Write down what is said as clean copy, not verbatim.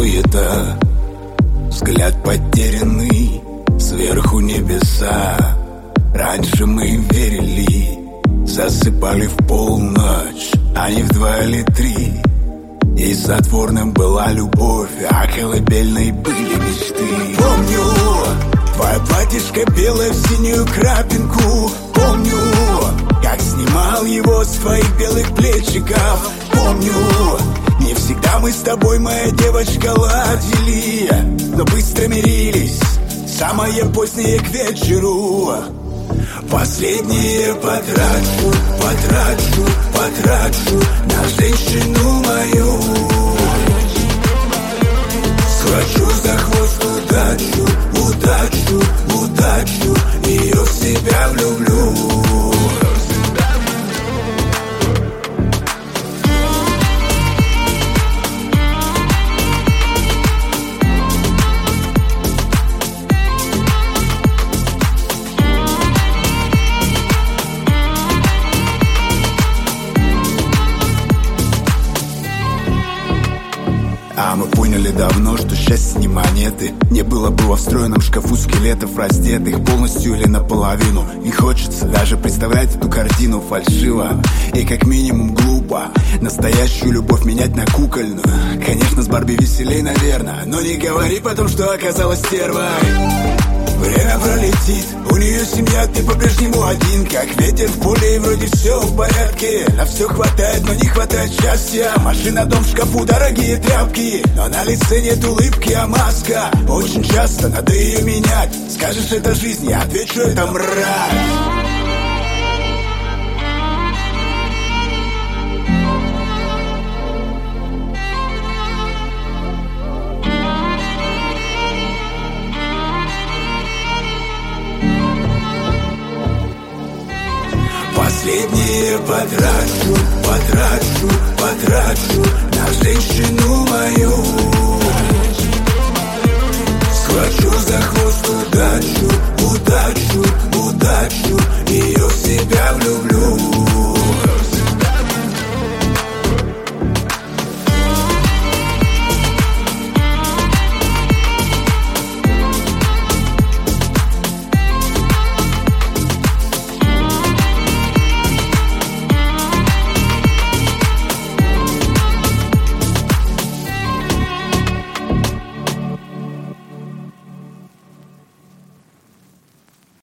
суета, взгляд потерянный, сверху небеса. Раньше мы верили, засыпали в полночь, а не в 2 или 3. И затворным была любовь, а колыбельной были мечты. Помню, твое платьишко белое в синюю крапинку. Помню, как снимал его с твоих белых плечиков. Помню, не всегда мы с тобой, моя девочка, ладили, но быстро мирились, самое позднее к вечеру. Последнее потрачу на женщину мою. Схвачу за хвост удачу, ее в себя влюблю. А мы поняли давно, что счастье не монеты. Не было бы во встроенном шкафу скелетов, раздетых полностью или наполовину. Не хочется даже представлять эту картину фальшиво и как минимум глупо. Настоящую любовь менять на кукольную. Конечно, с Барби веселей, наверное, но не говори потом, что оказалась стервой. Время пролетит, у нее семья, ты по-прежнему один. Как ветер в поле, и вроде все в порядке. На все хватает, но не хватает счастья. Машина, дом в шкафу, дорогие тряпки, но на лице нет улыбки, а маска. Очень часто надо ее менять. Скажешь, это жизнь, я отвечу, это мразь. Последнее потрачу